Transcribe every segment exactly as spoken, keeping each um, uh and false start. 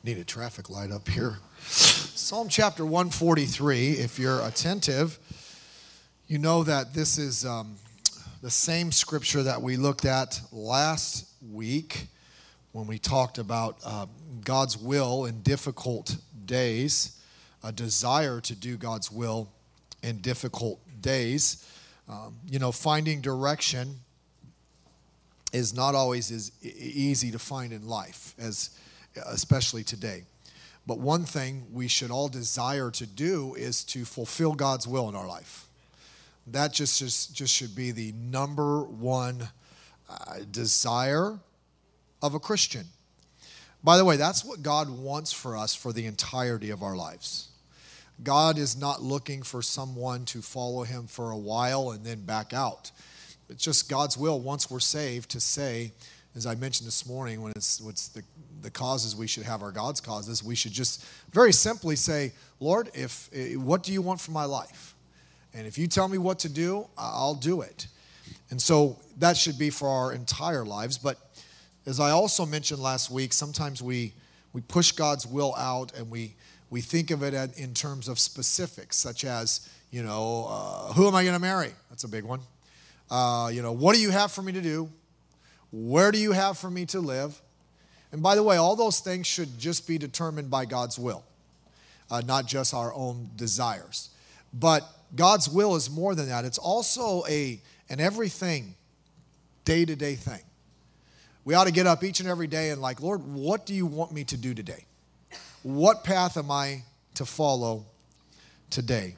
Need a traffic light up here. Psalm chapter one forty-three, if you're attentive, you know that this is um, the same scripture that we looked at last week when we talked about uh, God's will in difficult days, a desire to do God's will in difficult days. Um, you know, finding direction is not always as easy to find in life, as especially today. But one thing we should all desire to do is to fulfill God's will in our life. That just, just, just should be the number one uh, desire of a Christian. By the way, that's what God wants for us for the entirety of our lives. God is not looking for someone to follow him for a while and then back out. It's just God's will once we're saved to say, as I mentioned this morning, when it's what's the, the causes we should have are God's causes, we should just very simply say, Lord, if what do you want for my life? And if you tell me what to do, I'll do it. And so that should be for our entire lives. But as I also mentioned last week, sometimes we we push God's will out and we we think of it in terms of specifics, such as, you know, uh, who am I going to marry? That's a big one. Uh, you know, what do you have for me to do? Where do you have for me to live? And by the way, all those things should just be determined by God's will, uh, not just our own desires. But God's will is more than that. It's also a an everything, day-to-day thing. We ought to get up each and every day and like, Lord, what do you want me to do today? What path am I to follow today?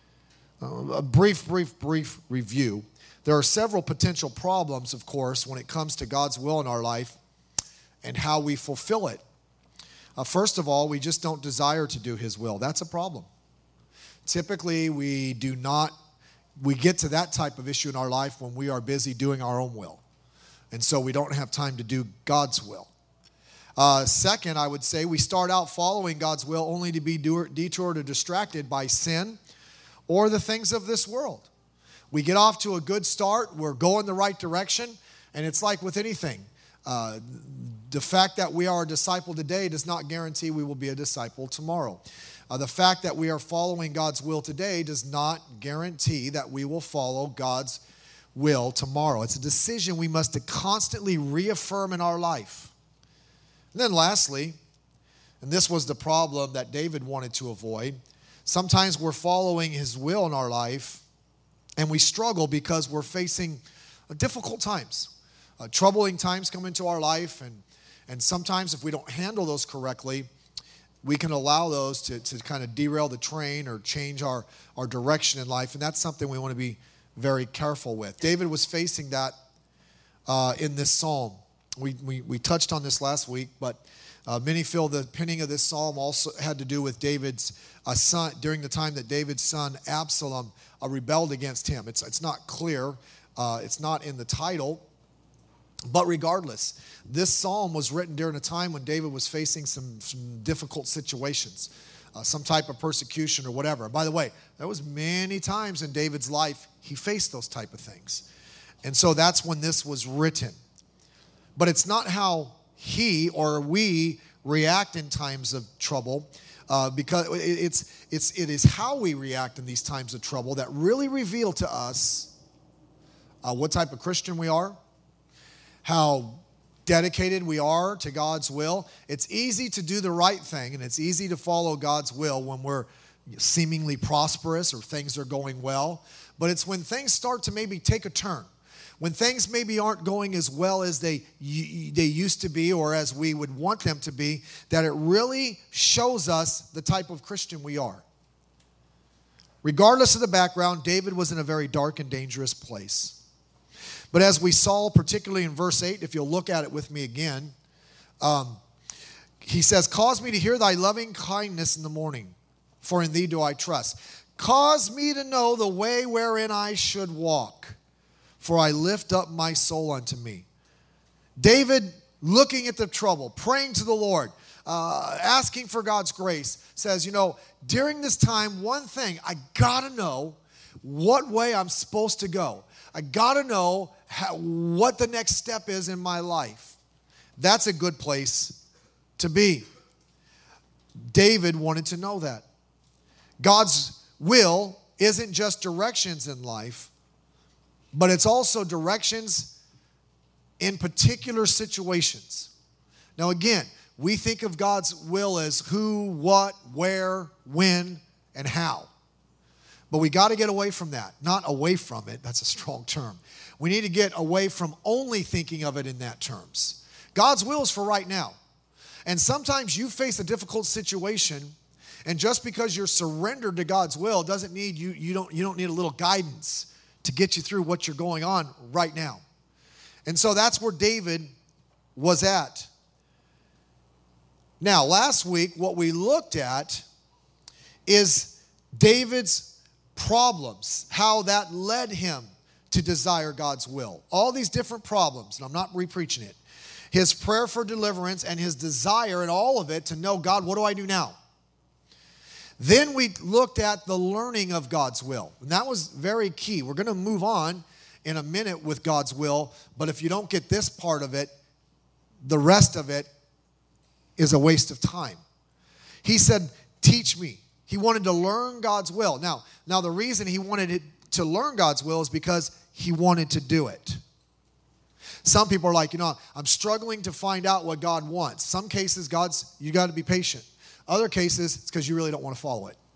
Uh, a brief, brief, brief review. There are several potential problems, of course, when it comes to God's will in our life and how we fulfill it. Uh, first of all, we just don't desire to do his will. That's a problem. Typically, we do not, we get to that type of issue in our life when we are busy doing our own will. And so we don't have time to do God's will. Uh, second, I would say we start out following God's will only to be detoured or distracted by sin or the things of this world. We get off to a good start, we're going the right direction, and it's like with anything. Uh, the fact that we are a disciple today does not guarantee we will be a disciple tomorrow. Uh, the fact that we are following God's will today does not guarantee that we will follow God's will tomorrow. It's a decision we must constantly reaffirm in our life. And then lastly, and this was the problem that David wanted to avoid, sometimes we're following his will in our life and we struggle because we're facing difficult times. Uh, troubling times come into our life, and, and sometimes if we don't handle those correctly, we can allow those to, to kind of derail the train or change our, our direction in life, and that's something we want to be very careful with. David was facing that uh, in this psalm. We, we, we touched on this last week, but uh, many feel the penning of this psalm also had to do with David's uh, son, during the time that David's son Absalom uh, rebelled against him. It's, it's not clear. Uh, it's not in the title. But regardless, this psalm was written during a time when David was facing some, some difficult situations, uh, some type of persecution or whatever. And by the way, there was many times in David's life he faced those type of things. And so that's when this was written. But it's not how he or we react in times of trouble, uh, because it's, it's, it is how we react in these times of trouble that really reveal to us uh, what type of Christian we are, how dedicated we are to God's will. It's easy to do the right thing, and it's easy to follow God's will when we're seemingly prosperous or things are going well. But it's when things start to maybe take a turn, when things maybe aren't going as well as they, they used to be or as we would want them to be, that it really shows us the type of Christian we are. Regardless of the background, David was in a very dark and dangerous place. But as we saw, particularly in verse eight, if you'll look at it with me again, um, he says, "Cause me to hear thy loving kindness in the morning, for in thee do I trust. Cause me to know the way wherein I should walk, for I lift up my soul unto me." David, looking at the trouble, praying to the Lord, uh, asking for God's grace, says, you know, during this time, one thing, I got to know what way I'm supposed to go. I got to know how, what the next step is in my life. That's a good place to be. David wanted to know that. God's will isn't just directions in life, but it's also directions in particular situations. Now again, we think of God's will as who, what, where, when, and how. But we got to get away from that. Not away from it, that's a strong term. We need to get away from only thinking of it in that terms. God's will is for right now. And sometimes you face a difficult situation, and just because you're surrendered to God's will doesn't mean you, you, don't, you don't need a little guidance to get you through what you're going on right now. And so that's where David was at. Now, last week, what we looked at is David's problems, how that led him to desire God's will. All these different problems, and I'm not re-preaching it. His prayer for deliverance and his desire in all of it to know, God, what do I do now? Then we looked at the learning of God's will. And that was very key. We're going to move on in a minute with God's will, but if you don't get this part of it, the rest of it is a waste of time. He said, teach me. He wanted to learn God's will. Now, now the reason he wanted it to learn God's will is because he wanted to do it. Some people are like, you know, I'm struggling to find out what God wants. Some cases, God's, you got to be patient. Other cases, it's because you really don't want to follow it.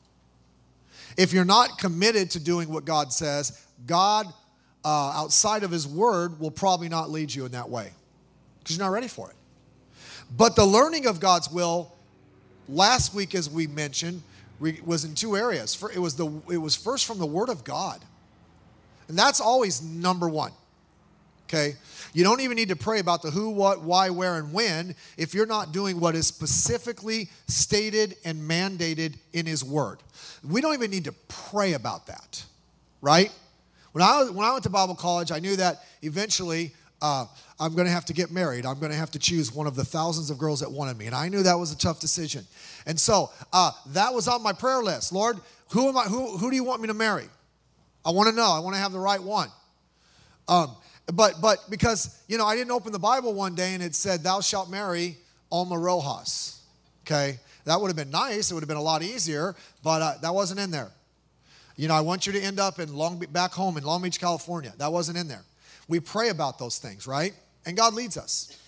If you're not committed to doing what God says, God, uh, outside of his word, will probably not lead you in that way because you're not ready for it. But the learning of God's will, last week, as we mentioned, was in two areas. It was, the, it was first from the Word of God. And that's always number one. Okay? You don't even need to pray about the who, what, why, where, and when if you're not doing what is specifically stated and mandated in his word. We don't even need to pray about that, right? When I, was, when I went to Bible college, I knew that eventually uh, I'm going to have to get married. I'm going to have to choose one of the thousands of girls that wanted me. And I knew that was a tough decision. And so uh, that was on my prayer list. Lord, who am I? Who, who do you want me to marry? I want to know. I want to have the right one. Um, But but because, you know, I didn't open the Bible one day and it said, thou shalt marry Alma Rojas. Okay? That would have been nice. It would have been a lot easier, but uh, that wasn't in there. You know, I want you to end up in Long Beach, back home in Long Beach, California. That wasn't in there. We pray about those things, right? And God leads us.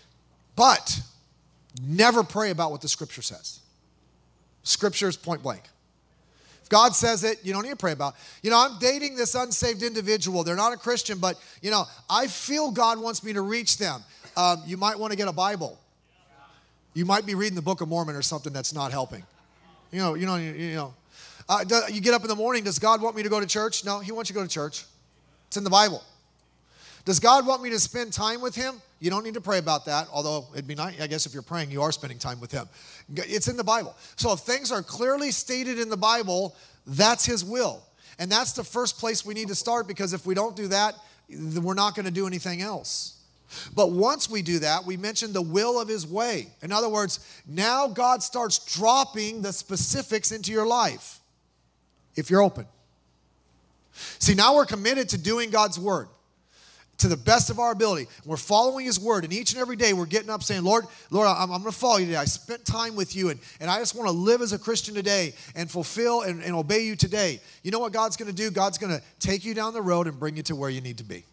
But never pray about what the Scripture says. Scripture is point blank. God says it, you don't need to pray about. You know, I'm dating this unsaved individual. They're not a Christian, but, you know, I feel God wants me to reach them. Um, you might want to get a Bible. You might be reading the Book of Mormon or something that's not helping. You know, you know, you, you know. Uh, do, you get up in the morning, does God want me to go to church? No, he wants you to go to church. It's in the Bible. Does God want me to spend time with him? You don't need to pray about that, although it'd be nice. I guess if you're praying, you are spending time with him. It's in the Bible. So if things are clearly stated in the Bible, that's his will. And that's the first place we need to start, because if we don't do that, then we're not going to do anything else. But once we do that, we mentioned the will of his way. In other words, now God starts dropping the specifics into your life if you're open. See, now we're committed to doing God's word to the best of our ability. We're following his word, and each and every day we're getting up saying, Lord, Lord, I'm, I'm going to follow you today. I spent time with you, and, and I just want to live as a Christian today and fulfill and, and obey you today. You know what God's going to do? God's going to take you down the road and bring you to where you need to be,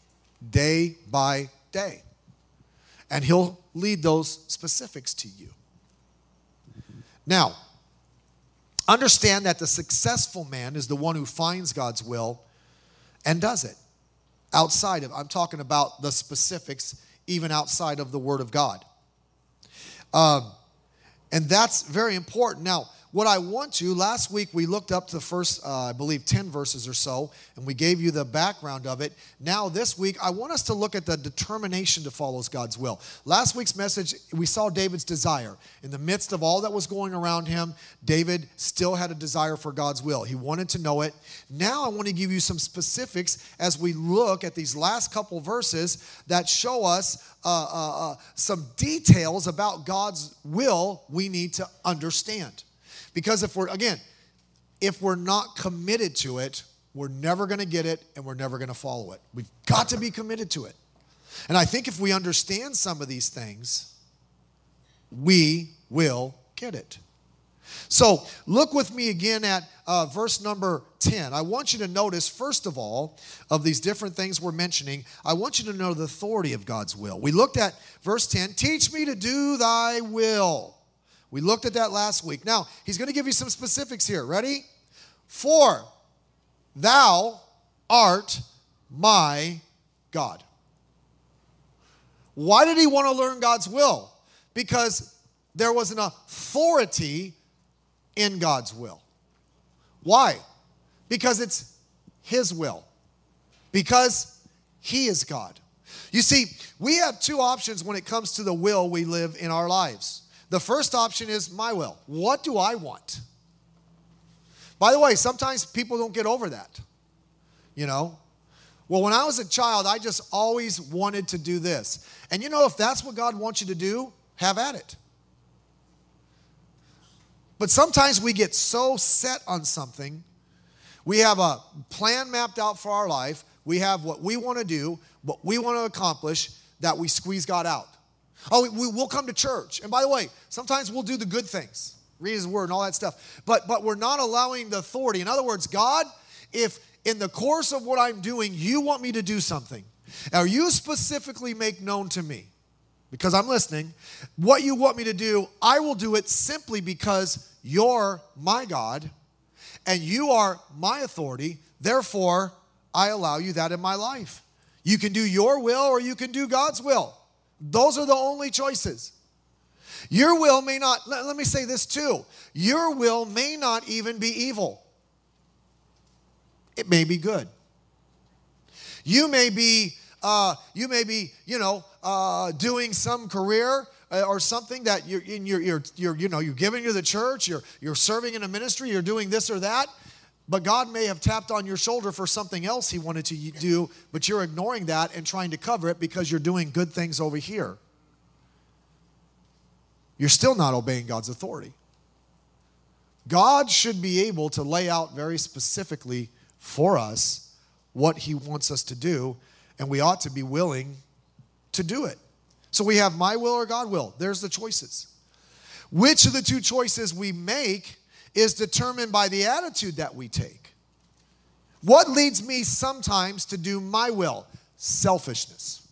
day by day. And he'll lead those specifics to you. Now, understand that the successful man is the one who finds God's will and does it. Outside of, I'm talking about the specifics, even outside of the Word of God. Um, and that's very important. Now, what I want to, last week we looked up to the first, uh, I believe, ten verses or so, and we gave you the background of it. Now, this week, I want us to look at the determination to follow God's will. Last week's message, we saw David's desire. In the midst of all that was going around him, David still had a desire for God's will. He wanted to know it. Now, I want to give you some specifics as we look at these last couple verses that show us uh, uh, uh, some details about God's will we need to understand. Because if we're, again, if we're not committed to it, we're never going to get it and we're never going to follow it. We've got to be committed to it. And I think if we understand some of these things, we will get it. So look with me again at uh, verse number ten. I want you to notice, first of all, of these different things we're mentioning, I want you to know the authority of God's will. We looked at verse ten, teach me to do thy will. We looked at that last week. Now, he's going to give you some specifics here. Ready? For thou art my God. Why did he want to learn God's will? Because there was an authority in God's will. Why? Because it's his will. Because he is God. You see, we have two options when it comes to the will we live in our lives. The first option is my will. What do I want? By the way, sometimes people don't get over that. You know? Well, when I was a child, I just always wanted to do this. And you know, if that's what God wants you to do, have at it. But sometimes we get so set on something. We have a plan mapped out for our life. We have what we want to do, what we want to accomplish, that we squeeze God out. Oh, we, we'll come to church. And by the way, sometimes we'll do the good things, read his word and all that stuff. But, but we're not allowing the authority. In other words, God, if in the course of what I'm doing, you want me to do something, or you specifically make known to me, because I'm listening, what you want me to do, I will do it simply because you're my God and you are my authority. Therefore, I allow you that in my life. You can do your will or you can do God's will. Those are the only choices. Your will may not, let, let me say this too. Your will may not even be evil. It may be good. You may be, uh, you may be, you know, uh, doing some career uh, or something that you're, in your, you're, you're, you know, you're giving to the church. You're, you're serving in a ministry. You're doing this or that. But God may have tapped on your shoulder for something else he wanted to do, but you're ignoring that and trying to cover it because you're doing good things over here. You're still not obeying God's authority. God should be able to lay out very specifically for us what he wants us to do, and we ought to be willing to do it. So we have my will or God will. There's the choices. Which of the two choices we make is determined by the attitude that we take. What leads me sometimes to do my will? Selfishness.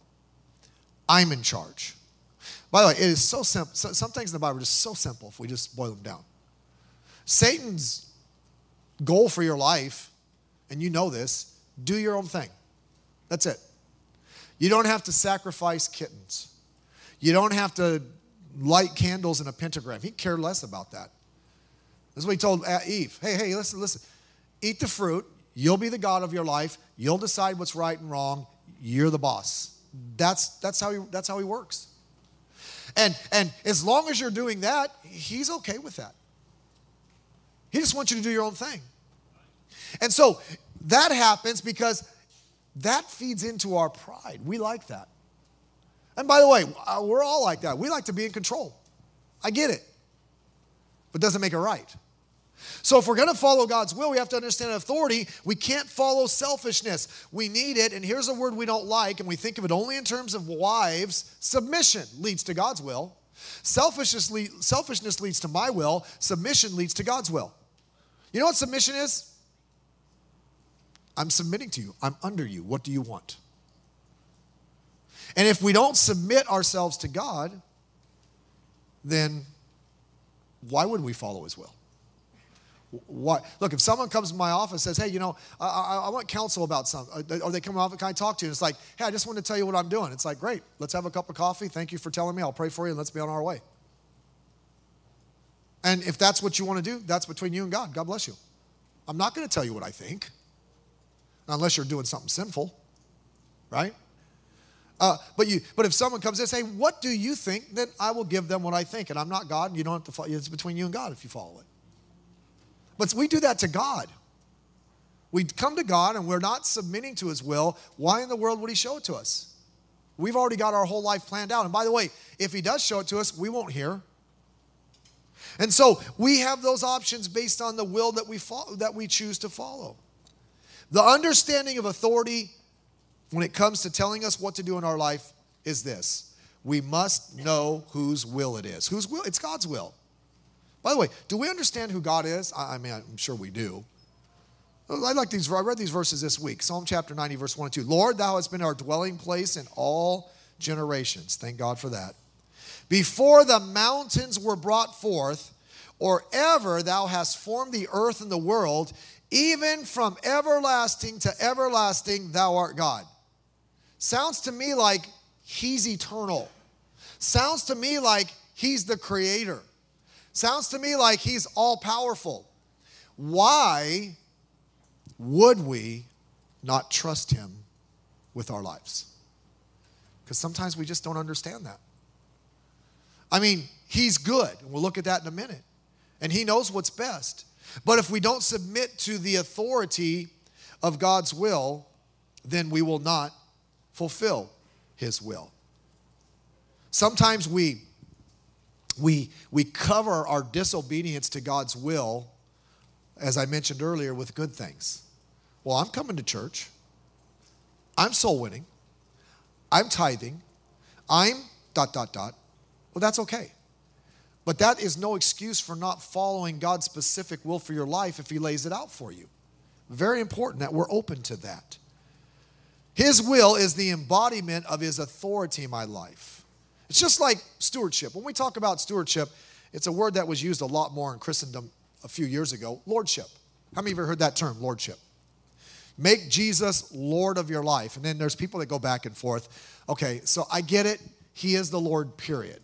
I'm in charge. By the way, it is so simple. Some things in the Bible are just so simple if we just boil them down. Satan's goal for your life, and you know this, do your own thing. That's it. You don't have to sacrifice kittens. You don't have to light candles in a pentagram. He cared less about that. This is what he told Eve. Hey, hey, listen, listen. Eat the fruit. You'll be the God of your life. You'll decide what's right and wrong. You're the boss. That's, that's, how, he, that's how he works. And, and as long as you're doing that, he's okay with that. He just wants you to do your own thing. And so that happens because that feeds into our pride. We like that. And by the way, we're all like that. We like to be in control. I get it. But it doesn't make it right. So if we're going to follow God's will, we have to understand authority. We can't follow selfishness. We need it, and here's a word we don't like, and we think of it only in terms of wives. Submission leads to God's will. Selfishness, le- selfishness leads to my will. Submission leads to God's will. You know what submission is? I'm submitting to you. I'm under you. What do you want? And if we don't submit ourselves to God, then why would we follow his will? Why? Look, if someone comes to my office and says, hey, you know, I, I, I want counsel about something, or they come off and can I talk to you? And it's like, hey, I just want to tell you what I'm doing. It's like, great, let's have a cup of coffee. Thank you for telling me. I'll pray for you, and let's be on our way. And if that's what you want to do, that's between you and God. God bless you. I'm not going to tell you what I think, unless you're doing something sinful, right? Uh, but you, but if someone comes and says, hey, what do you think? Then I will give them what I think. And I'm not God, and you don't have to follow. It's between you and God if you follow it. But we do that to God. We come to God and we're not submitting to his will. Why in the world would he show it to us? We've already got our whole life planned out. And by the way, if he does show it to us, we won't hear. And so we have those options based on the will that we follow, that we choose to follow. The understanding of authority when it comes to telling us what to do in our life is this. We must know whose will it is. Whose will? It's God's will. By the way, do we understand who God is? I, I mean, I'm sure we do. I like these. I read these verses this week. Psalm chapter ninety, verse one and two. Lord, thou hast been our dwelling place in all generations. Thank God for that. Before the mountains were brought forth, or ever thou hast formed the earth and the world, even from everlasting to everlasting, thou art God. Sounds to me like he's eternal. Sounds to me like he's the creator. Sounds to me like he's all powerful. Why would we not trust him with our lives? Because sometimes we just don't understand that. I mean, he's good, and we'll look at that in a minute. And he knows what's best. But if we don't submit to the authority of God's will, then we will not fulfill his will. Sometimes we, we, we cover our disobedience to God's will, as I mentioned earlier, with good things. Well, I'm coming to church. I'm soul winning. I'm tithing. I'm dot, dot, dot. Well, that's okay. But that is no excuse for not following God's specific will for your life if he lays it out for you. Very important that we're open to that. His will is the embodiment of his authority in my life. It's just like stewardship. When we talk about stewardship, it's a word that was used a lot more in Christendom a few years ago. Lordship. How many of you have heard that term, lordship? Make Jesus Lord of your life. And then there's people that go back and forth. Okay, so I get it. He is the Lord, period.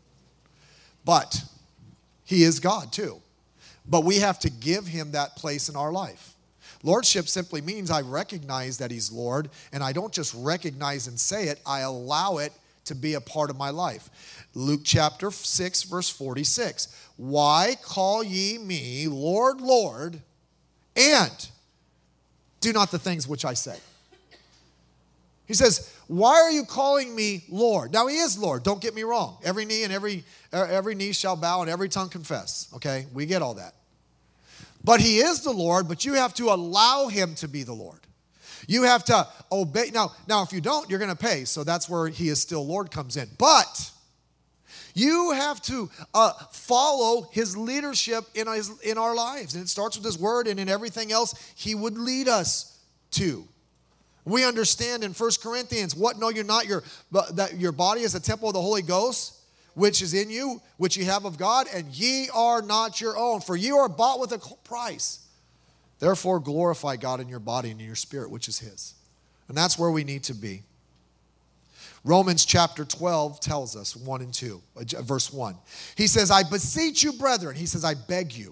But he is God too. But we have to give him that place in our life. Lordship simply means I recognize that he's Lord, and I don't just recognize and say it, I allow it to be a part of my life. Luke chapter six, verse forty-six. Why call ye me Lord, Lord, and do not the things which I say? He says, why are you calling me Lord? Now, he is Lord. Don't get me wrong. Every knee and every, every knee shall bow and every tongue confess. Okay, we get all that. But he is the Lord, but you have to allow him to be the Lord. You have to obey. Now, now if you don't, you're going to pay. So that's where he is still Lord comes in. But you have to uh, follow his leadership in, his, in our lives. And it starts with his word, and in everything else he would lead us to. We understand in First Corinthians, what know you not, your, that your body is a temple of the Holy Ghost, which is in you, which ye have of God, and ye are not your own, for you are bought with a price. Therefore glorify God in your body and in your spirit, which is his. And that's where we need to be. Romans chapter twelve tells us, one and two, verse one. He says, I beseech you, brethren, he says, I beg you,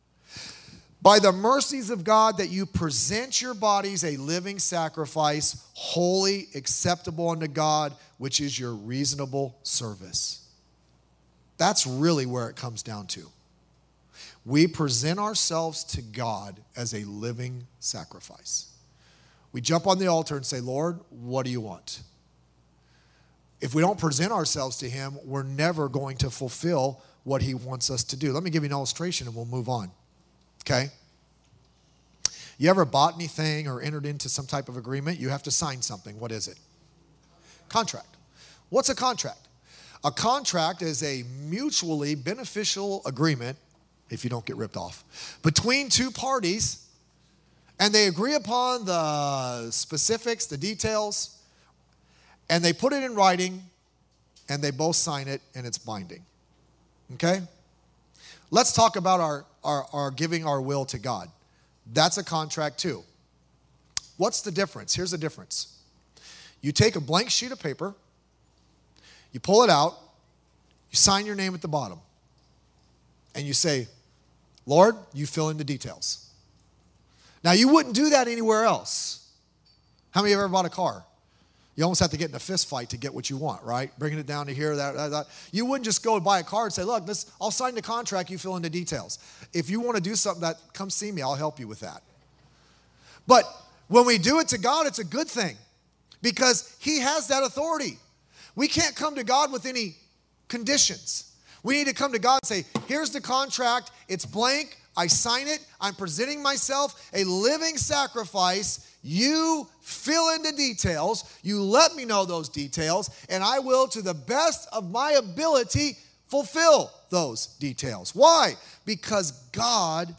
by the mercies of God, that you present your bodies a living sacrifice, holy, acceptable unto God, which is your reasonable service. That's really where it comes down to. We present ourselves to God as a living sacrifice. We jump on the altar and say, Lord, what do you want? If we don't present ourselves to him, we're never going to fulfill what he wants us to do. Let me give you an illustration and we'll move on. Okay? You ever bought anything or entered into some type of agreement? You have to sign something. What is it? Contract. What's a contract? A contract is a mutually beneficial agreement, if you don't get ripped off, between two parties, and they agree upon the specifics, the details, and they put it in writing, and they both sign it, and it's binding. Okay? Let's talk about our, our, our giving our will to God. That's a contract too. What's the difference? Here's the difference. You take a blank sheet of paper, you pull it out, you sign your name at the bottom, and you say, Lord, you fill in the details. Now, you wouldn't do that anywhere else. How many of you have ever bought a car? You almost have to get in a fist fight to get what you want, right? Bringing it down to here, that, that, that. You wouldn't just go buy a car and say, look, this, I'll sign the contract, you fill in the details. If you want to do something, that come see me, I'll help you with that. But when we do it to God, it's a good thing because he has that authority. We can't come to God with any conditions. We need to come to God and say, here's the contract, it's blank, I sign it, I'm presenting myself a living sacrifice. You fill in the details, you let me know those details, and I will, to the best of my ability, fulfill those details. Why? Because God's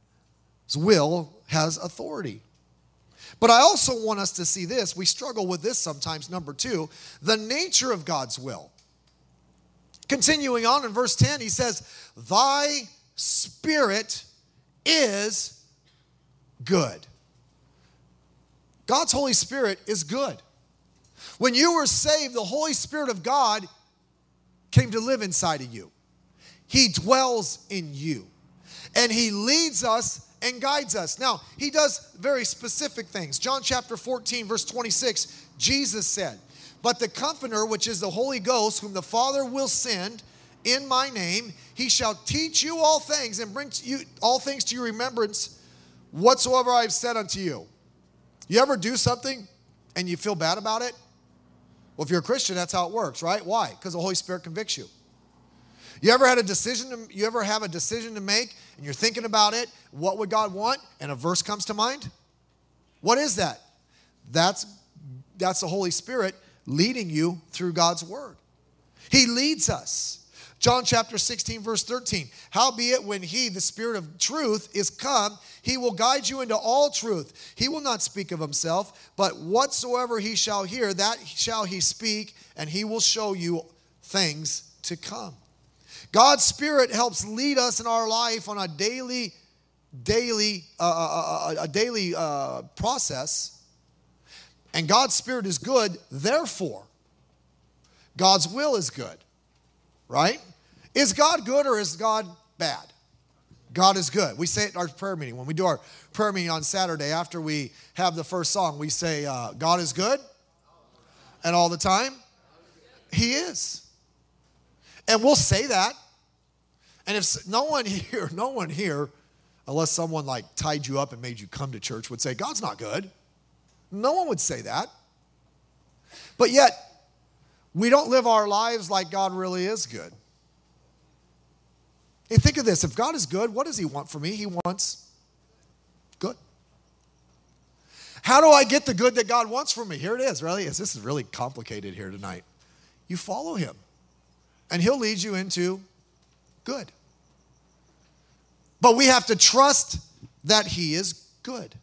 will has authority. But I also want us to see this. We struggle with this sometimes. Number two, the nature of God's will. Continuing on in verse ten, he says, thy spirit is good. God's Holy Spirit is good. When you were saved, the Holy Spirit of God came to live inside of you. He dwells in you. And he leads us and guides us. Now, he does very specific things. John chapter fourteen, verse twenty-six, Jesus said, but the Comforter, which is the Holy Ghost, whom the Father will send in my name, he shall teach you all things and bring you all things to your remembrance whatsoever I have said unto you. You ever do something and you feel bad about it? Well, if you're a Christian, that's how it works, right? Why? Because the Holy Spirit convicts you. You ever had a decision to, you ever have a decision to make and you're thinking about it, what would God want? And a verse comes to mind? What is that? That's, that's the Holy Spirit leading you through God's word. He leads us. John chapter sixteen, verse thirteen. Howbeit, when he, the Spirit of truth, is come, he will guide you into all truth. He will not speak of himself, but whatsoever he shall hear, that shall he speak, and he will show you things to come. God's Spirit helps lead us in our life on a daily, daily, uh, a, a daily uh, process. And God's Spirit is good, therefore, God's will is good, right? Is God good or is God bad? God is good. We say it in our prayer meeting. When we do our prayer meeting on Saturday, after we have the first song, we say, uh, God is good. And all the time, he is. And we'll say that. And if no one here, no one here, unless someone like tied you up and made you come to church, would say, God's not good. No one would say that. But yet, we don't live our lives like God really is good. And think of this. If God is good, what does he want from me? He wants good. How do I get the good that God wants from me? Here it is. Really, this is really complicated here tonight. You follow him. And he'll lead you into good. But we have to trust that he is good.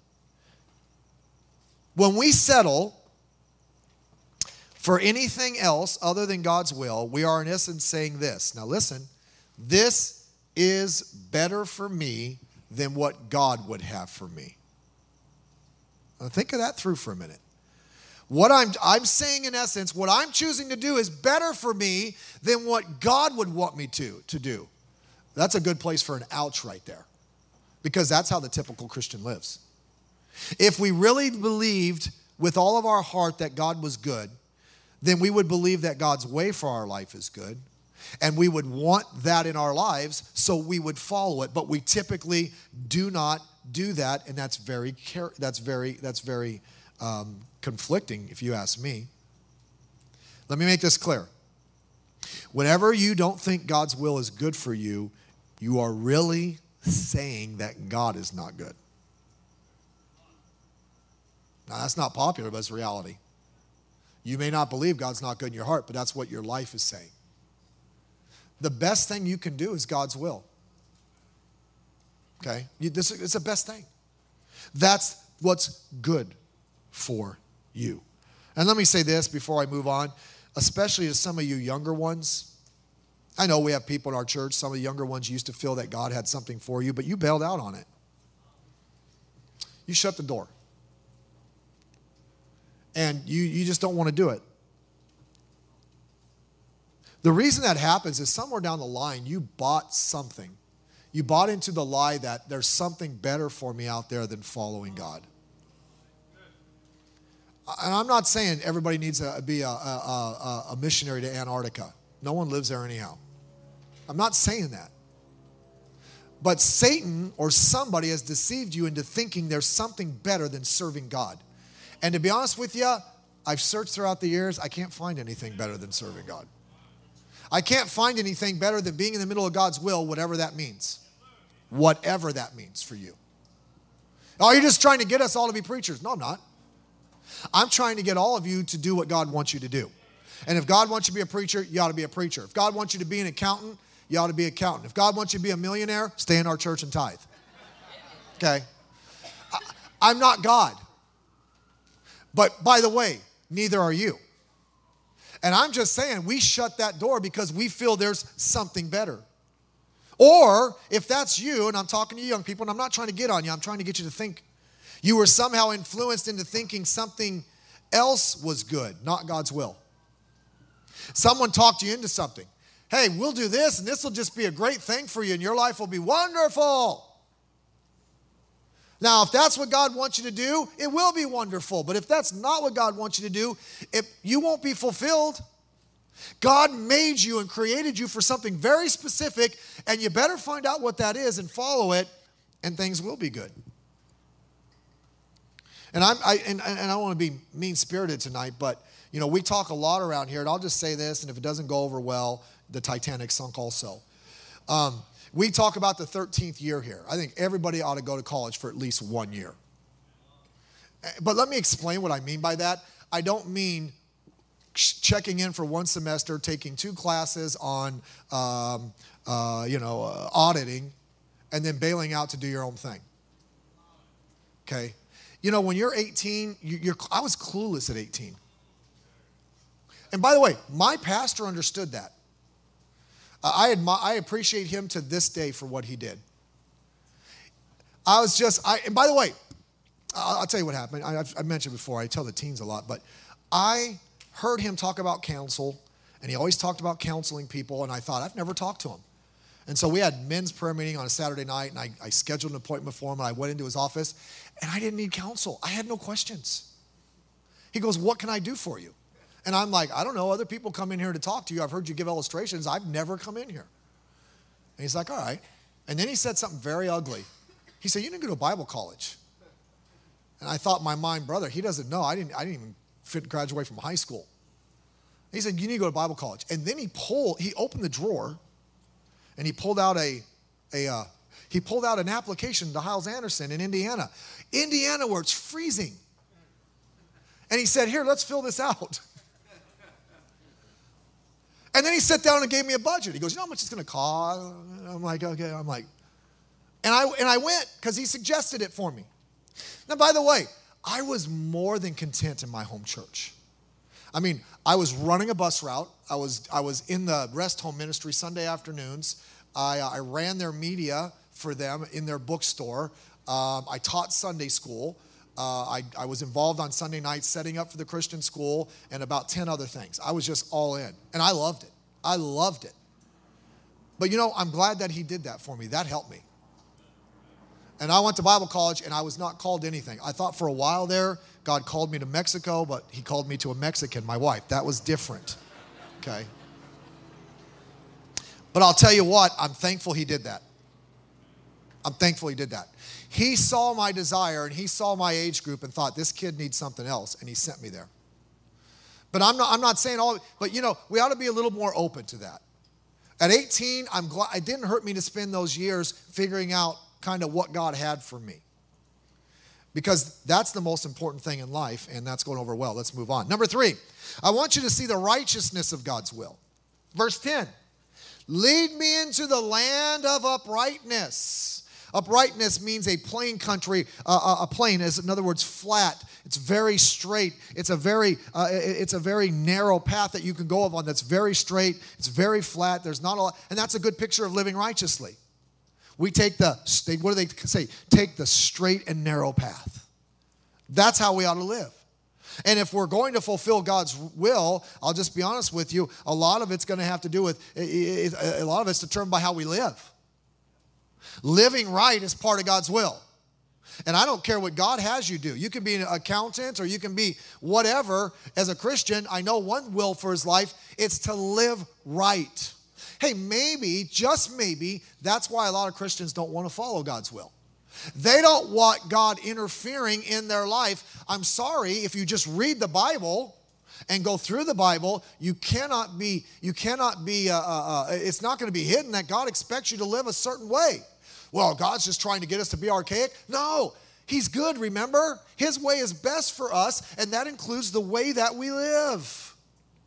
When we settle for anything else other than God's will, we are in essence saying this. Now listen, this is better for me than what God would have for me. Now think of that through for a minute. What I'm, I'm saying in essence, what I'm choosing to do is better for me than what God would want me to, to do. That's a good place for an ouch right there. Because that's how the typical Christian lives. If we really believed with all of our heart that God was good, then we would believe that God's way for our life is good. And we would want that in our lives, so we would follow it. But we typically do not do that, and that's very, that's very, that's very um, conflicting, if you ask me. Let me make this clear. Whenever you don't think God's will is good for you, you are really saying that God is not good. Now, that's not popular, but it's reality. You may not believe God's not good in your heart, but that's what your life is saying. The best thing you can do is God's will. Okay? You, this, it's the best thing. That's what's good for you. And let me say this before I move on, especially to some of you younger ones. I know we have people in our church, some of the younger ones used to feel that God had something for you, but you bailed out on it. You shut the door. And you, you just don't want to do it. The reason that happens is somewhere down the line, you bought something. You bought into the lie that there's something better for me out there than following God. And I'm not saying everybody needs to be a, a, a, a missionary to Antarctica. No one lives there anyhow. I'm not saying that. But Satan or somebody has deceived you into thinking there's something better than serving God. And to be honest with you, I've searched throughout the years. I can't find anything better than serving God. I can't find anything better than being in the middle of God's will, whatever that means. Whatever that means for you. Oh, you're just trying to get us all to be preachers. No, I'm not. I'm trying to get all of you to do what God wants you to do. And if God wants you to be a preacher, you ought to be a preacher. If God wants you to be an accountant, you ought to be an accountant. If God wants you to be a millionaire, stay in our church and tithe. Okay? I, I'm not God. But by the way, neither are you. And I'm just saying, we shut that door because we feel there's something better. Or if that's you, and I'm talking to you young people, and I'm not trying to get on you, I'm trying to get you to think. You were somehow influenced into thinking something else was good, not God's will. Someone talked you into something. Hey, we'll do this, and this will just be a great thing for you, and your life will be wonderful. Now, if that's what God wants you to do, it will be wonderful. But if that's not what God wants you to do, it, you won't be fulfilled. God made you and created you for something very specific, and you better find out what that is and follow it, and things will be good. And I'm, I and, and I don't want to be mean-spirited tonight, but you know we talk a lot around here, and I'll just say this, and if it doesn't go over well, the Titanic sunk also. Um, we talk about the thirteenth year here. I think everybody ought to go to college for at least one year. But let me explain what I mean by that. I don't mean checking in for one semester, taking two classes on, um, uh, you know, uh, auditing, and then bailing out to do your own thing. Okay? You know, when you're eighteen, you, you're, I was clueless at eighteen. And by the way, my pastor understood that. Uh, I, admi- I appreciate him to this day for what he did. I was just, I, and by the way, I'll, I'll tell you what happened. I, I've, I've mentioned before, I tell the teens a lot, but I heard him talk about counsel, and he always talked about counseling people, and I thought, I've never talked to him. And so we had men's prayer meeting on a Saturday night, and I, I scheduled an appointment for him, and I went into his office, and I didn't need counsel. I had no questions. He goes, what can I do for you? And I'm like, I don't know. Other people come in here to talk to you. I've heard you give illustrations. I've never come in here. And he's like, all right. And then he said something very ugly. He said, you didn't go to Bible college. And I thought in my mind, brother, he doesn't know. I didn't, I didn't even fit, graduate from high school. He said, you need to go to Bible college. And then he pulled, he opened the drawer, and he pulled out a, a uh, he pulled out an application to Hyles-Anderson in Indiana. Indiana, where it's freezing. And he said, here, let's fill this out. And then he sat down and gave me a budget. He goes, you know how much it's going to cost? I'm like, okay. I'm like, and I and I went because he suggested it for me. Now, by the way, I was more than content in my home church. I mean, I was running a bus route. I was I was in the rest home ministry Sunday afternoons. I, I ran their media for them in their bookstore. Um, I taught Sunday school. Uh, I, I was involved on Sunday nights setting up for the Christian school and about ten other things. I was just all in. And I loved it. I loved it. But you know, I'm glad that he did that for me. That helped me. And I went to Bible college and I was not called to anything. I thought for a while there, God called me to Mexico, but he called me to a Mexican, my wife. That was different. Okay? But I'll tell you what, I'm thankful he did that. I'm thankful he did that. He saw my desire and he saw my age group and thought, this kid needs something else, and he sent me there. But I'm not, I'm not saying all, but you know, we ought to be a little more open to that. At eighteen, I'm glad, it didn't hurt me to spend those years figuring out kind of what God had for me. Because that's the most important thing in life, and that's going over well. Let's move on. Number three, I want you to see the righteousness of God's will. Verse ten, lead me into the land of uprightness. Uprightness means a plain country. Uh, a plain is, in other words, flat. It's very straight. It's a very, uh, it's a very narrow path that you can go on. That's very straight. It's very flat. There's not a lot, and that's a good picture of living righteously. We take the, what do they say? Take the straight and narrow path. That's how we ought to live. And if we're going to fulfill God's will, I'll just be honest with you, a lot of it's going to have to do with, a lot of it's determined by how we live. Living right is part of God's will. And I don't care what God has you do. You can be an accountant or you can be whatever. As a Christian, I know one will for his life. It's to live right. Hey, maybe, just maybe, that's why a lot of Christians don't want to follow God's will. They don't want God interfering in their life. I'm sorry, if you just read the Bible and go through the Bible, you cannot be, you cannot be, uh, uh, uh, it's not going to be hidden that God expects you to live a certain way. Well, God's just trying to get us to be archaic. No, he's good, remember? His way is best for us, and that includes the way that we live.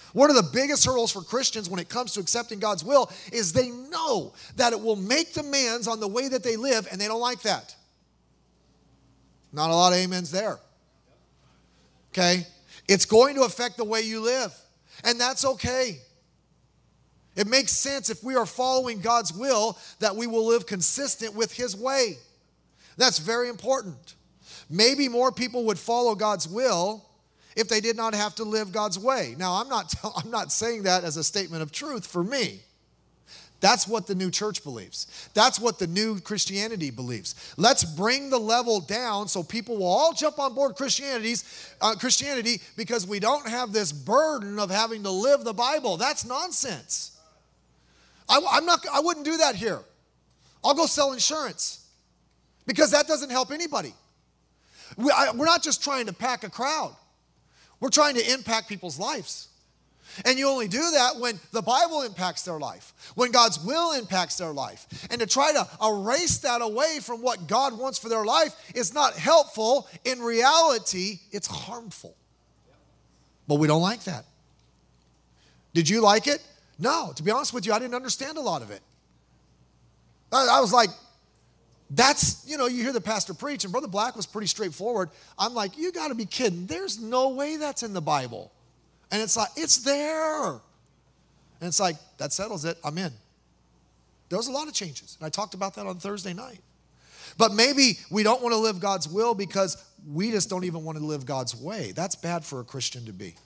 One of the biggest hurdles for Christians when it comes to accepting God's will is they know that it will make demands on the way that they live, and they don't like that. Not a lot of amens there. Okay? It's going to affect the way you live, and that's okay. It makes sense if we are following God's will that we will live consistent with His way. That's very important. Maybe more people would follow God's will if they did not have to live God's way. Now, I'm not, I'm not saying that as a statement of truth for me. That's what the new church believes. That's what the new Christianity believes. Let's bring the level down so people will all jump on board Christianity's, uh, Christianity because we don't have this burden of having to live the Bible. That's nonsense. I, I'm not, I wouldn't do that here. I'll go sell insurance because that doesn't help anybody. We, I, we're not just trying to pack a crowd. We're trying to impact people's lives. And you only do that when the Bible impacts their life, when God's will impacts their life. And to try to erase that away from what God wants for their life is not helpful. In reality, it's harmful. But we don't like that. Did you like it? No. To be honest with you, I didn't understand a lot of it. I, I was like, that's, you know, you hear the pastor preach, and Brother Black was pretty straightforward. I'm like, you got to be kidding. There's no way that's in the Bible. And it's like, it's there. And it's like, that settles it. I'm in. There was a lot of changes. And I talked about that on Thursday night. But maybe we don't want to live God's will because we just don't even want to live God's way. That's bad for a Christian to be.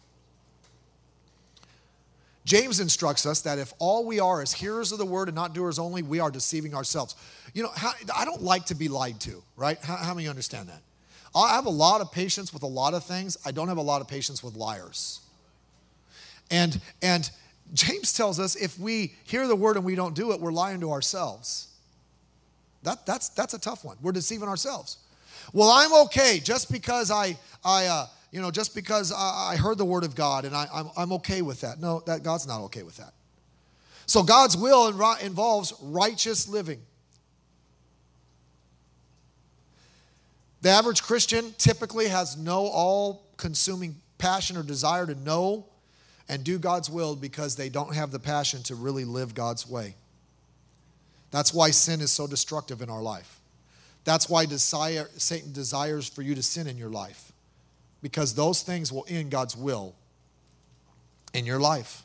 James instructs us that if all we are is hearers of the word and not doers only, we are deceiving ourselves. You know, how, I don't like to be lied to, right? How, how many understand that? I have a lot of patience with a lot of things. I don't have a lot of patience with liars. And, and James tells us if we hear the word and we don't do it, we're lying to ourselves. That, that's, that's a tough one. We're deceiving ourselves. Well, I'm okay just because I, I uh, you know, just because I, I heard the word of God and I, I'm, I'm okay with that. No, that God's not okay with that. So God's will involves righteous living. The average Christian typically has no all-consuming passion or desire to know and do God's will because they don't have the passion to really live God's way. That's why sin is so destructive in our life. That's why desire, Satan desires for you to sin in your life, because those things will end God's will in your life.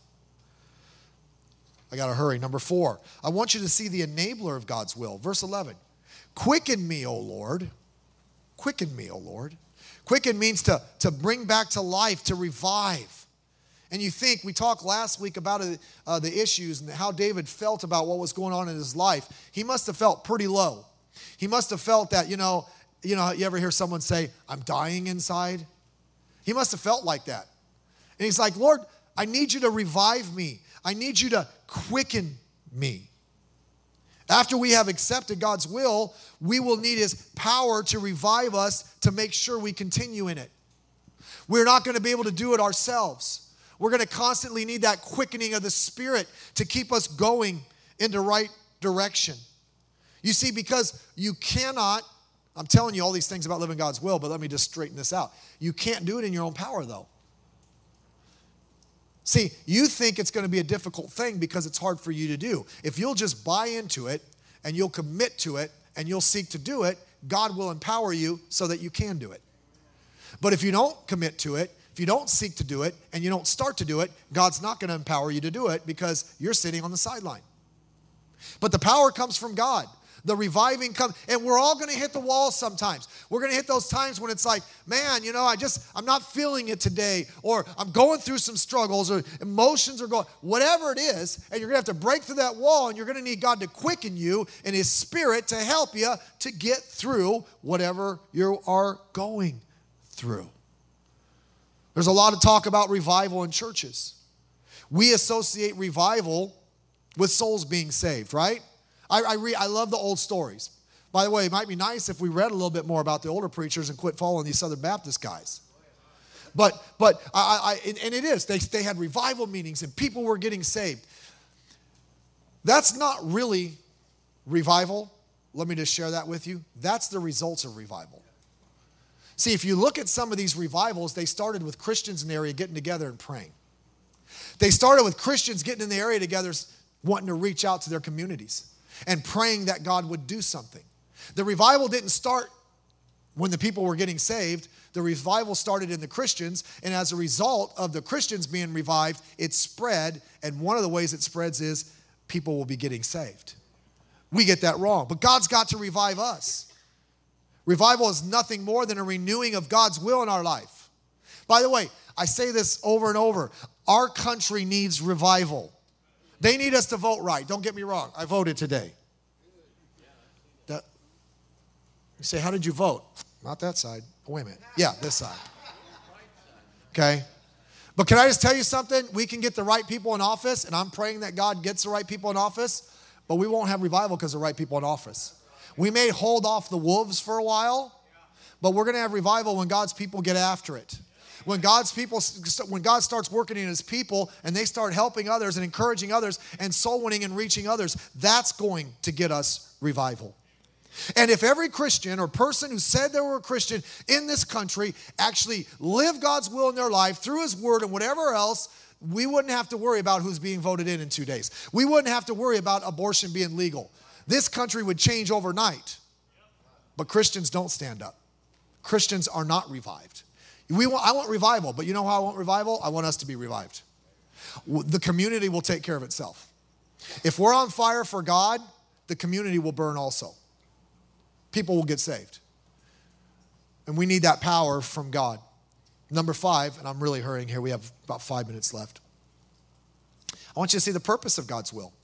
I got to hurry. Number four, I want you to see the enabler of God's will. Verse eleven, quicken me, O Lord. Quicken me, O Lord. Quicken means to, to bring back to life, to revive. And you think, we talked last week about uh, the issues and how David felt about what was going on in his life. He must have felt pretty low. He must have felt that, you know, you know, you ever hear someone say, I'm dying inside? He must have felt like that. And he's like, Lord, I need you to revive me. I need you to quicken me. After we have accepted God's will, we will need His power to revive us to make sure we continue in it. We're not going to be able to do it ourselves. We're going to constantly need that quickening of the Spirit to keep us going in the right direction. You see, because you cannot, I'm telling you all these things about living God's will, but let me just straighten this out. You can't do it in your own power, though. See, you think it's going to be a difficult thing because it's hard for you to do. If you'll just buy into it and you'll commit to it and you'll seek to do it, God will empower you so that you can do it. But if you don't commit to it, if you don't seek to do it and you don't start to do it, God's not going to empower you to do it because you're sitting on the sideline. But the power comes from God. The reviving comes, and we're all going to hit the wall sometimes. We're going to hit those times when it's like, man, you know, I just, I'm not feeling it today, or I'm going through some struggles, or emotions are going, whatever it is, and you're going to have to break through that wall, and you're going to need God to quicken you in His Spirit to help you to get through whatever you are going through. There's a lot of talk about revival in churches. We associate revival with souls being saved, right? I, I, re, I love the old stories. By the way, it might be nice if we read a little bit more about the older preachers and quit following these Southern Baptist guys. But but I, I and it is. They, they had revival meetings and people were getting saved. That's not really revival. Let me just share that with you. That's the results of revival. See, if you look at some of these revivals, they started with Christians in the area getting together and praying. They started with Christians getting in the area together, wanting to reach out to their communities and praying that God would do something. The revival didn't start when the people were getting saved. The revival started in the Christians, and as a result of the Christians being revived, it spread, and one of the ways it spreads is people will be getting saved. We get that wrong, but God's got to revive us. Revival is nothing more than a renewing of God's will in our life. By the way, I say this over and over. Our country needs revival. They need us to vote right. Don't get me wrong. I voted today. That, you say, how did you vote? Not that side. Oh, wait a minute. Yeah, this side. Okay? But can I just tell you something? We can get the right people in office, and I'm praying that God gets the right people in office, but we won't have revival because of the right people in office. We may hold off the wolves for a while, but we're going to have revival when God's people get after it. When God's people, when God starts working in his people and they start helping others and encouraging others and soul winning and reaching others, that's going to get us revival. And if every Christian or person who said they were a Christian in this country actually lived God's will in their life through his word and whatever else, we wouldn't have to worry about who's being voted in in two days. We wouldn't have to worry about abortion being legal. This country would change overnight. But Christians don't stand up. Christians are not revived. We want, I want revival, but you know how I want revival? I want us to be revived. The community will take care of itself. If we're on fire for God, the community will burn also. People will get saved. And we need that power from God. Number five, and I'm really hurrying here. We have about five minutes left. I want you to see the purpose of God's will.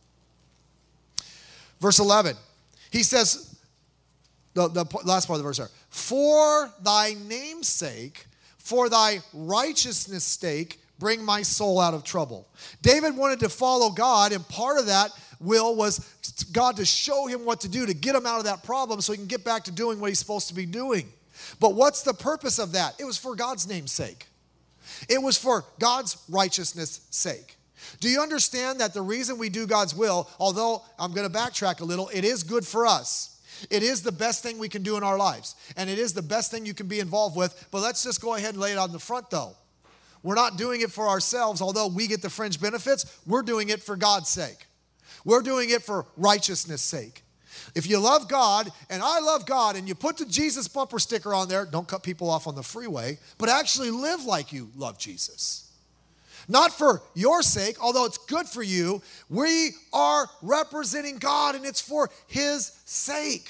Verse eleven, he says, the, the last part of the verse there, for thy name's sake, for thy righteousness' sake, bring my soul out of trouble. David wanted to follow God, and part of that will was God to show him what to do, to get him out of that problem so he can get back to doing what he's supposed to be doing. But what's the purpose of that? It was for God's name's sake. It was for God's righteousness' sake. Do you understand that the reason we do God's will, although I'm going to backtrack a little, it is good for us. It is the best thing we can do in our lives. And it is the best thing you can be involved with. But let's just go ahead and lay it on the front, though. We're not doing it for ourselves, although we get the fringe benefits. We're doing it for God's sake. We're doing it for righteousness' sake. If you love God, and I love God, and you put the Jesus bumper sticker on there, don't cut people off on the freeway, but actually live like you love Jesus. Not for your sake, although it's good for you. We are representing God, and it's for his sake.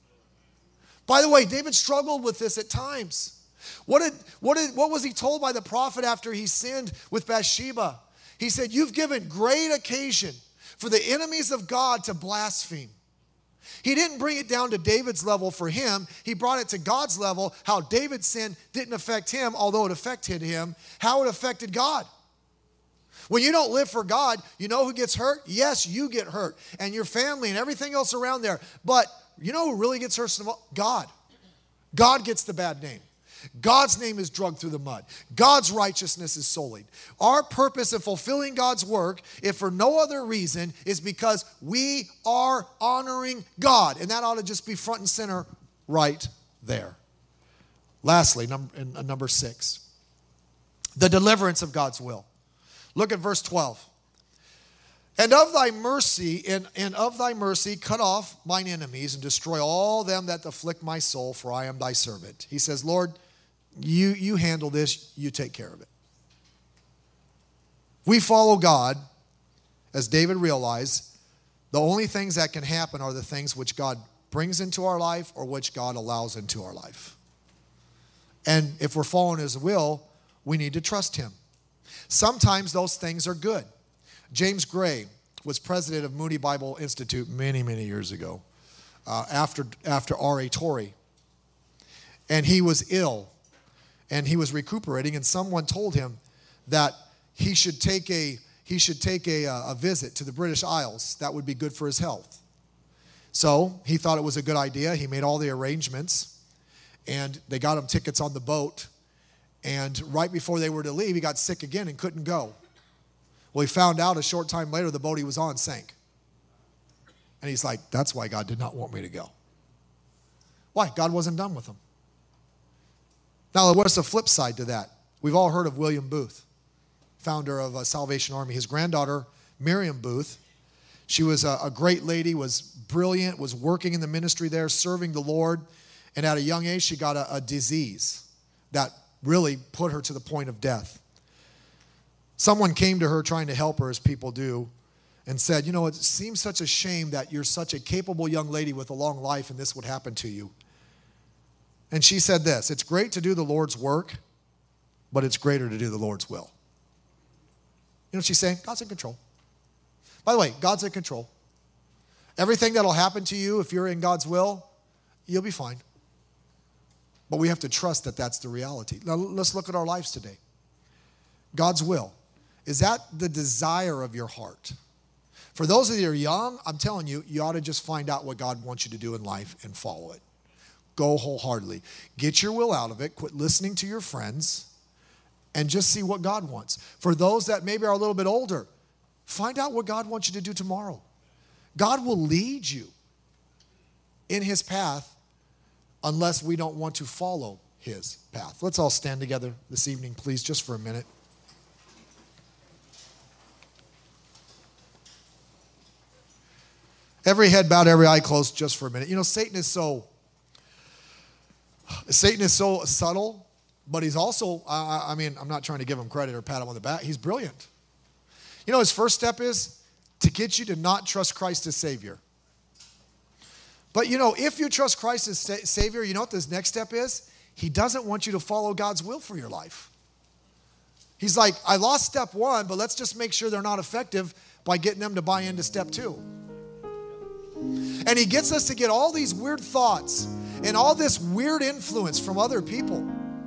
By the way, David struggled with this at times. What did, what did, what was he told by the prophet after he sinned with Bathsheba? He said, you've given great occasion for the enemies of God to blaspheme. He didn't bring it down to David's level for him. He brought it to God's level, how David's sin didn't affect him, although it affected him, how it affected God. When you don't live for God, you know who gets hurt? Yes, you get hurt, and your family and everything else around there. But you know who really gets hurt? God. God gets the bad name. God's name is dragged through the mud. God's righteousness is sullied. Our purpose in fulfilling God's work, if for no other reason, is because we are honoring God. And that ought to just be front and center right there. Lastly, number, number six, the deliverance of God's will. Look at verse twelve. And of thy mercy, and, and of thy mercy, cut off mine enemies and destroy all them that afflict my soul, for I am thy servant. He says, Lord, you, you handle this, you take care of it. We follow God, as David realized, the only things that can happen are the things which God brings into our life or which God allows into our life. And if we're following his will, we need to trust him. Sometimes those things are good. James Gray was president of Moody Bible Institute many, many years ago, uh, after, after R A Torrey. And he was ill, and he was recuperating, and someone told him that he should take a, he should take a, a visit to the British Isles. That would be good for his health. So he thought it was a good idea. He made all the arrangements, and they got him tickets on the boat. And right before they were to leave, he got sick again and couldn't go. Well, he found out a short time later the boat he was on sank. And he's like, that's why God did not want me to go. Why? God wasn't done with him. Now, what's the flip side to that? We've all heard of William Booth, founder of uh, Salvation Army. His granddaughter, Miriam Booth, she was a, a great lady, was brilliant, was working in the ministry there, serving the Lord. And at a young age, she got a, a disease that really put her to the point of death. Someone came to her trying to help her, as people do, and said, you know, it seems such a shame that you're such a capable young lady with a long life and this would happen to you. And she said this, it's great to do the Lord's work, but it's greater to do the Lord's will. You know what she's saying? God's in control. By the way, God's in control. Everything that'll happen to you, if you're in God's will, you'll be fine. But we have to trust that that's the reality. Now, let's look at our lives today. God's will. Is that the desire of your heart? For those of you who are young, I'm telling you, you ought to just find out what God wants you to do in life and follow it. Go wholeheartedly. Get your will out of it. Quit listening to your friends and just see what God wants. For those that maybe are a little bit older, find out what God wants you to do tomorrow. God will lead you in his path unless we don't want to follow his path. Let's all stand together this evening, please, just for a minute. Every head bowed, every eye closed, just for a minute. You know, Satan is so, Satan is so subtle, but he's also, I, I mean, I'm not trying to give him credit or pat him on the back. He's brilliant. You know, his first step is to get you to not trust Christ as Savior. But, you know, if you trust Christ as sa- Savior, you know what this next step is? He doesn't want you to follow God's will for your life. He's like, I lost step one, but let's just make sure they're not effective by getting them to buy into step two. And he gets us to get all these weird thoughts and all this weird influence from other people.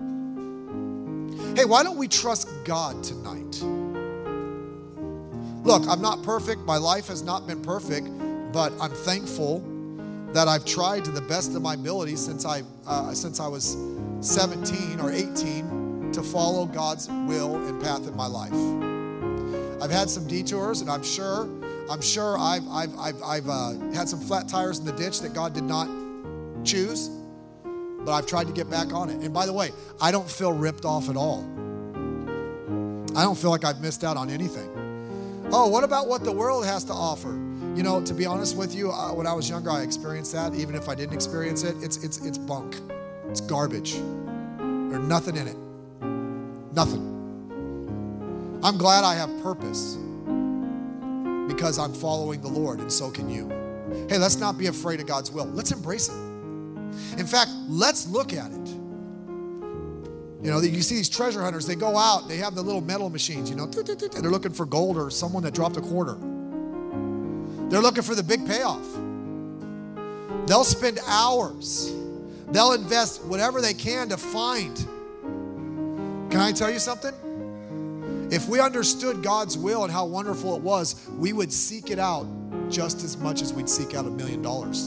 Hey, why don't we trust God tonight? Look, I'm not perfect. My life has not been perfect, but I'm thankful that I've tried to the best of my ability since I uh, since I was seventeen or eighteen to follow God's will and path in my life. I've had some detours, and I'm sure I'm sure I've I've I've, I've uh, had some flat tires in the ditch that God did not choose, but I've tried to get back on it. And by the way, I don't feel ripped off at all. I don't feel like I've missed out on anything. Oh, what about what the world has to offer? You know, to be honest with you, uh, when I was younger, I experienced that. Even if I didn't experience it, it's it's it's bunk. It's garbage. There's nothing in it. Nothing. I'm glad I have purpose because I'm following the Lord, and so can you. Hey, let's not be afraid of God's will. Let's embrace it. In fact, let's look at it. You know, you see these treasure hunters, they go out, they have the little metal machines, you know, and they're looking for gold or someone that dropped a quarter. They're looking for the big payoff. They'll spend hours. They'll invest whatever they can to find. Can I tell you something? If we understood God's will and how wonderful it was, we would seek it out just as much as we'd seek out a million dollars.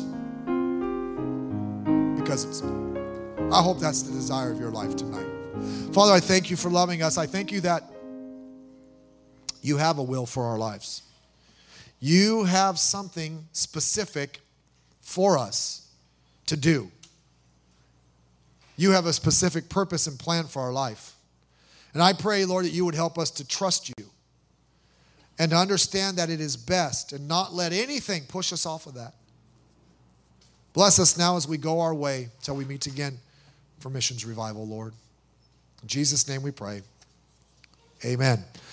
Because it's, I hope that's the desire of your life tonight. Father, I thank you for loving us. I thank you that you have a will for our lives. You have something specific for us to do. You have a specific purpose and plan for our life. And I pray, Lord, that you would help us to trust you and to understand that it is best and not let anything push us off of that. Bless us now as we go our way till we meet again for Missions Revival, Lord. In Jesus' name we pray. Amen.